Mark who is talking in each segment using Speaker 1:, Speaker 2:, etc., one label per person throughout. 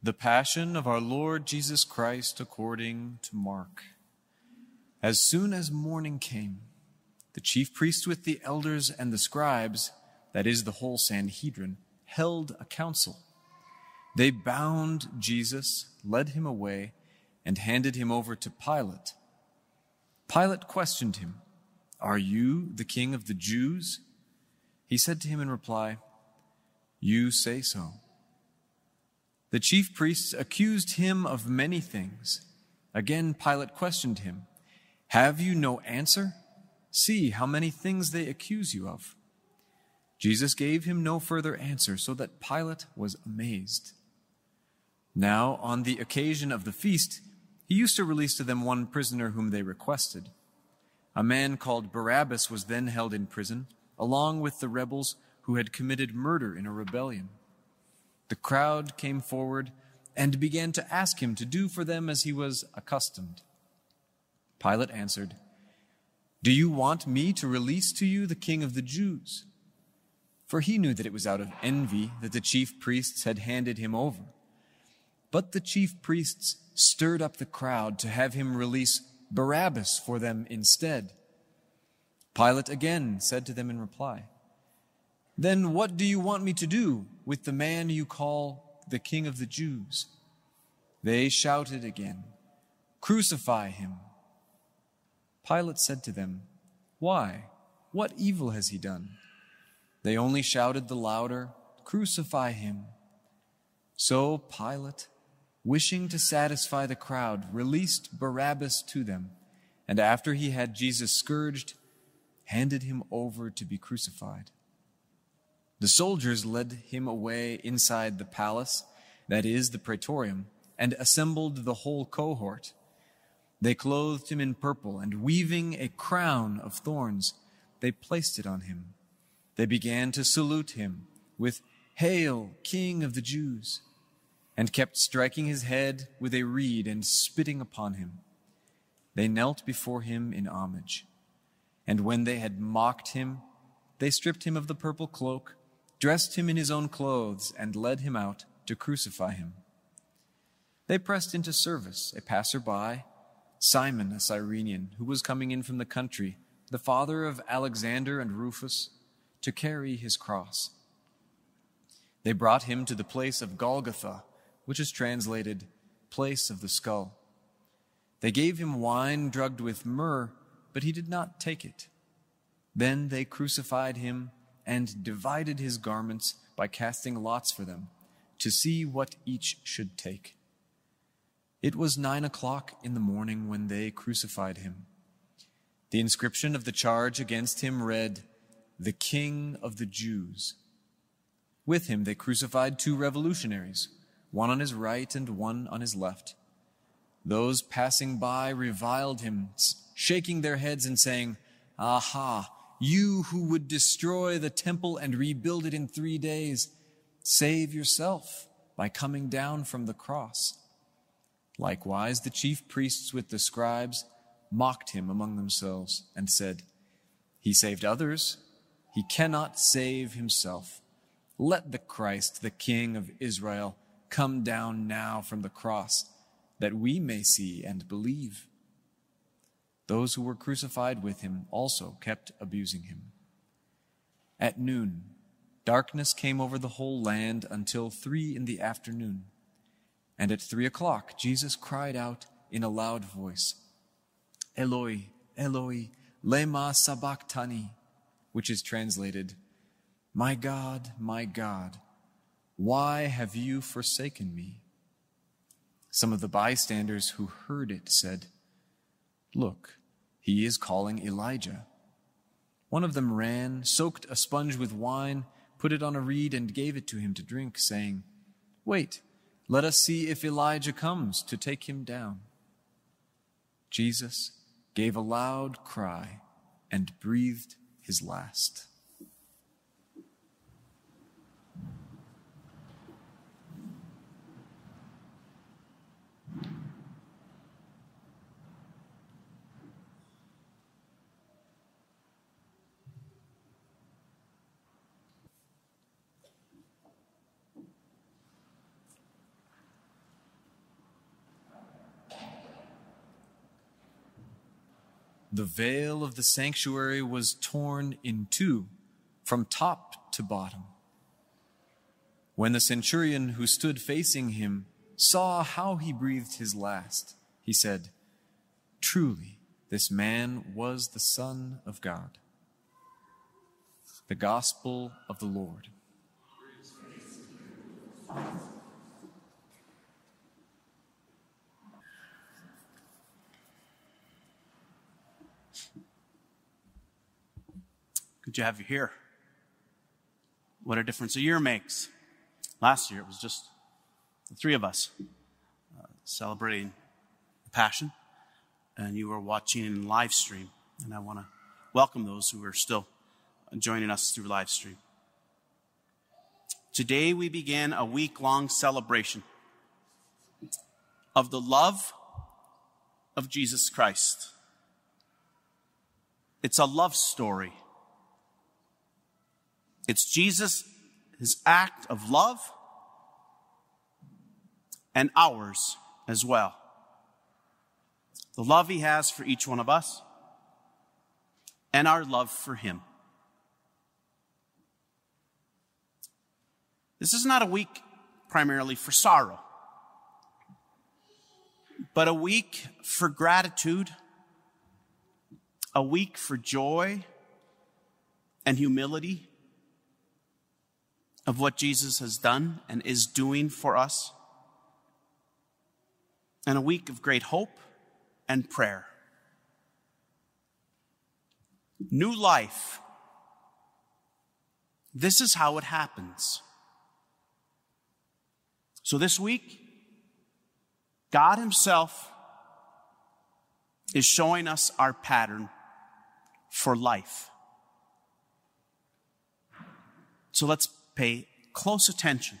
Speaker 1: The Passion of our Lord Jesus Christ according to Mark. As soon as morning came, the chief priests with the elders and the scribes, that is, the whole Sanhedrin, held a council. They bound Jesus, led him away, and handed him over to Pilate. Pilate questioned him, "Are you the king of the Jews?" He said to him in reply, "You say so." The chief priests accused him of many things. Again, Pilate questioned him, "Have you no answer? See how many things they accuse you of." Jesus gave him no further answer, so that Pilate was amazed. Now, on the occasion of the feast, he used to release to them one prisoner whom they requested. A man called Barabbas was then held in prison, along with the rebels who had committed murder in a rebellion. The crowd came forward and began to ask him to do for them as he was accustomed. Pilate answered, "Do you want me to release to you the king of the Jews?" For he knew that it was out of envy that the chief priests had handed him over. But the chief priests stirred up the crowd to have him release Barabbas for them instead. Pilate again said to them in reply, "Then what do you want me to do with the man you call the King of the Jews?" They shouted again, "Crucify him." Pilate said to them, "Why? What evil has he done?" They only shouted the louder, "Crucify him." So Pilate, wishing to satisfy the crowd, released Barabbas to them, and after he had Jesus scourged, handed him over to be crucified. The soldiers led him away inside the palace, that is, the praetorium, and assembled the whole cohort. They clothed him in purple, and weaving a crown of thorns, they placed it on him. They began to salute him with, "Hail, King of the Jews," and kept striking his head with a reed and spitting upon him. They knelt before him in homage. And when they had mocked him, they stripped him of the purple cloak, dressed him in his own clothes, and led him out to crucify him. They pressed into service a passer-by, Simon, a Cyrenian, who was coming in from the country, the father of Alexander and Rufus, to carry his cross. They brought him to the place of Golgotha, which is translated, place of the skull. They gave him wine drugged with myrrh, but he did not take it. Then they crucified him and divided his garments by casting lots for them, to see what each should take. It was 9:00 in the morning when they crucified him. The inscription of the charge against him read, "The King of the Jews." With him they crucified 2 revolutionaries, one on his right and one on his left. Those passing by reviled him, shaking their heads and saying, "Aha, you who would destroy the temple and rebuild it in 3 days, save yourself by coming down from the cross." Likewise, the chief priests with the scribes mocked him among themselves and said, "He saved others, he cannot save himself. Let the Christ, the King of Israel, come down now from the cross, that we may see and believe." Those who were crucified with him also kept abusing him. At noon, darkness came over the whole land until 3 p.m. And at 3:00, Jesus cried out in a loud voice, "Eloi, Eloi, lema sabachthani," which is translated, my God, why have you forsaken me?" Some of the bystanders who heard it said, "Look, he is calling Elijah." One of them ran, soaked a sponge with wine, put it on a reed, and gave it to him to drink, saying, "Wait, let us see if Elijah comes to take him down." Jesus gave a loud cry and breathed his last. the veil of the sanctuary was torn in two, from top to bottom. When the centurion who stood facing him saw how he breathed his last, he said, "Truly, this man was the Son of God." The Gospel of the Lord.
Speaker 2: Good to have you here. What a difference a year makes. Last year, it was just the three of us celebrating the Passion, and you were watching in live stream. And I want to welcome those who are still joining us through live stream. Today, we begin a week-long celebration of the love of Jesus Christ. It's a love story. It's Jesus, his act of love, and ours as well. The love he has for each one of us, and our love for him. This is not a week primarily for sorrow, but a week for gratitude, a week for joy and humility of what Jesus has done and is doing for us, and a week of great hope and prayer. New life. This is how it happens. So this week, God himself is showing us our pattern for life. So let's pay close attention.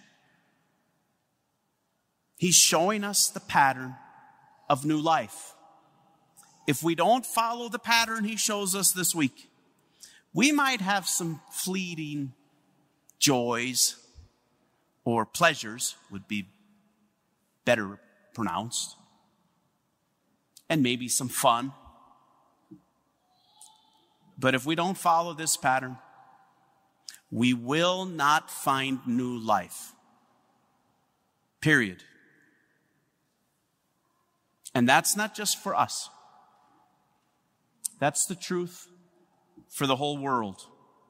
Speaker 2: He's showing us the pattern of new life. If we don't follow the pattern he shows us this week, we might have some fleeting joys, or pleasures would be better pronounced, and maybe some fun. But if we don't follow this pattern, we will not find new life. Period. And that's not just for us. That's the truth for the whole world.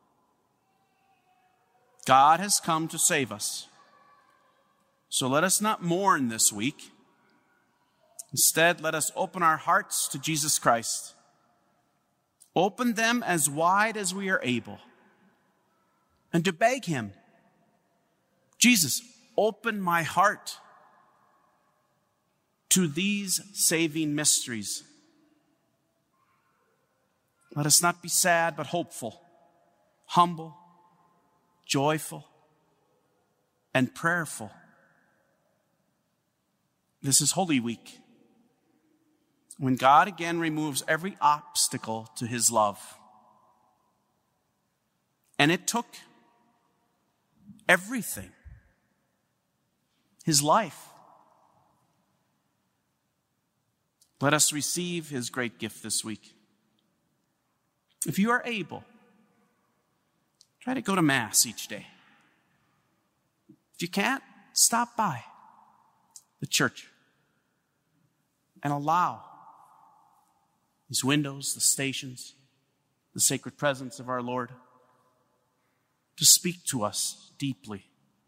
Speaker 2: God has come to save us. So let us not mourn this week. Instead, let us open our hearts to Jesus Christ. Open them as wide as we are able. And to beg him, Jesus, open my heart to these saving mysteries. Let us not be sad, but hopeful, humble, joyful, and prayerful. This is Holy Week, when God again removes every obstacle to his love. And it took everything. His life. Let us receive his great gift this week. If you are able, try to go to Mass each day. If you can't, stop by the church and allow these windows, the stations, the sacred presence of our Lord to speak to us deeply.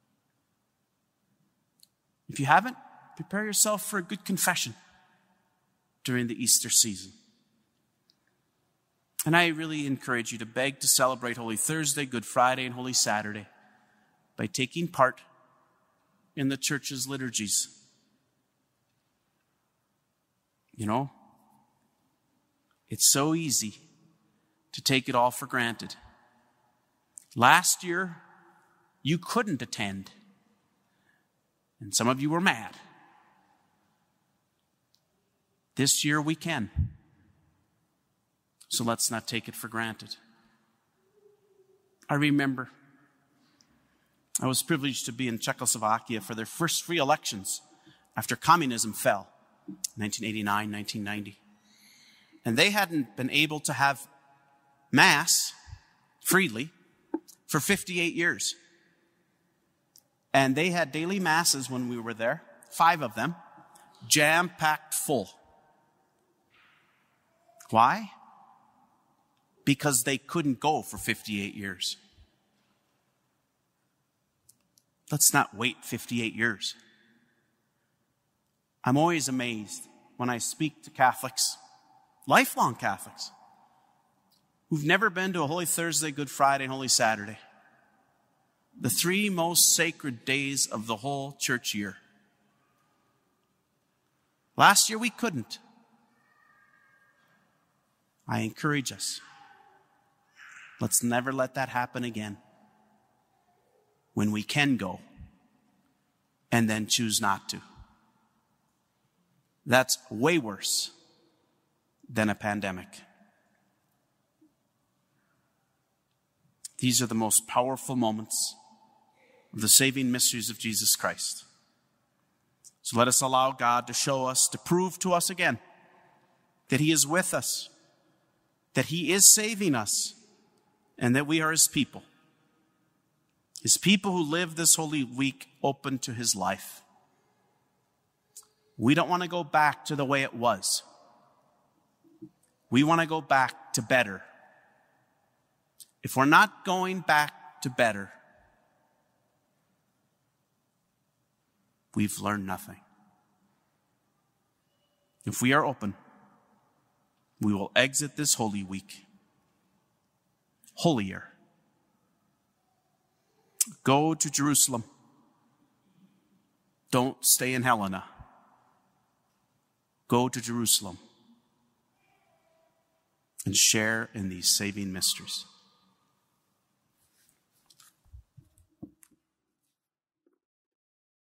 Speaker 2: If you haven't, prepare yourself for a good confession during the Easter season. And I really encourage you to beg to celebrate Holy Thursday, Good Friday, and Holy Saturday by taking part in the church's liturgies. You know, it's so easy to take it all for granted. Last year, you couldn't attend, and some of you were mad. This year, we can. So let's not take it for granted. I remember I was privileged to be in Czechoslovakia for their first free elections after communism fell, 1989, 1990. And they hadn't been able to have Mass freely for 58 years. And they had daily Masses when we were there, 5 of them, jam-packed full. Why? Because they couldn't go for 58 years. Let's not wait 58 years. I'm always amazed when I speak to Catholics, lifelong Catholics, who've never been to a Holy Thursday, Good Friday, and Holy Saturday, the 3 most sacred days of the whole church year. Last year we couldn't. I encourage us, let's never let that happen again. When we can go and then choose not to. That's way worse than a pandemic. These are the most powerful moments of the saving mysteries of Jesus Christ. So let us allow God to show us, to prove to us again that He is with us, that He is saving us, and that we are His people. His people who live this Holy Week open to His life. We don't want to go back to the way it was. We want to go back to better. If we're not going back to better, we've learned nothing. If we are open, we will exit this Holy Week holier. Go to Jerusalem. Don't stay in Helena. Go to Jerusalem and share in these saving mysteries.